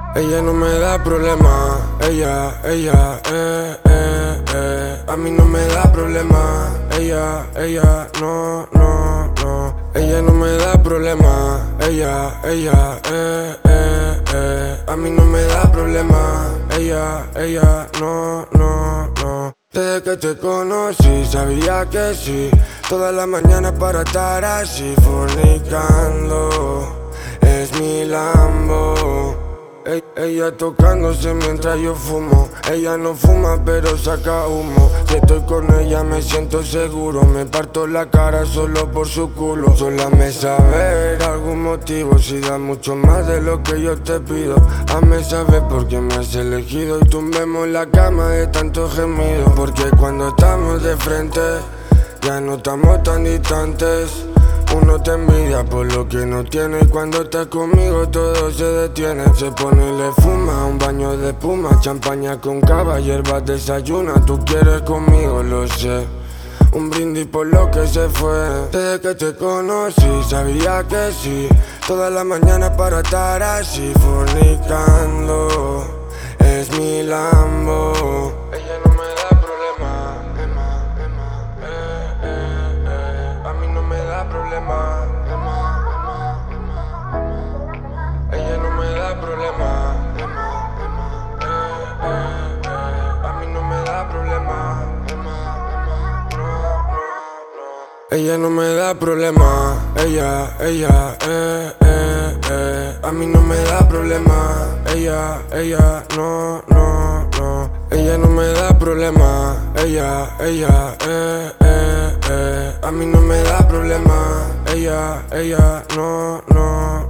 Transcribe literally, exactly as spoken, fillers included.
Ella no me da problema, ella, ella, eh, eh, eh. A mí no me da problema, ella, ella, no, no, no. Ella no me da problema, ella, ella, eh, eh, eh. A mí no me da problema, ella, ella, no, no, no. Desde que te conocí sabía que sí, toda la mañana para estar así fornicando. Es mi Lambo. Ey, ella tocándose mientras yo fumo. Ella no fuma pero saca humo. Si estoy con ella me siento seguro. Me parto la cara solo por su culo. Sola me sabe algún motivo. Si da mucho más de lo que yo te pido. Hazme saber por qué me has elegido. Y tumbemos la cama de tanto gemido. Porque cuando estamos de frente ya no estamos tan distantes. Uno te envidia por lo que no tiene. Y cuando estás conmigo todo se detiene. Se pone y le fuma un baño de espuma. Champaña con cava, hierbas desayuna. Tú quieres conmigo, lo sé. Un brindis por lo que se fue. Desde que te conocí sabía que sí, toda la mañana para estar así fornicando. Es mi Lambo. Ella no me da problema, Emma, Emma, eh, eh, eh. A mí no me da problema, Emma, Emma, Emma, Emma. Ella no me da problema, Emma, Emma, eh, eh, eh. A mí no me da problema, Emma, Emma, no, no, no. Ella no me da problema, ella, ella, eh, eh, eh. A mí no me da problema, ella, ella, no, no, no. Ella no me da problema, ella, ella, eh, eh, eh. A mí no me da problema, ella, ella, no, no.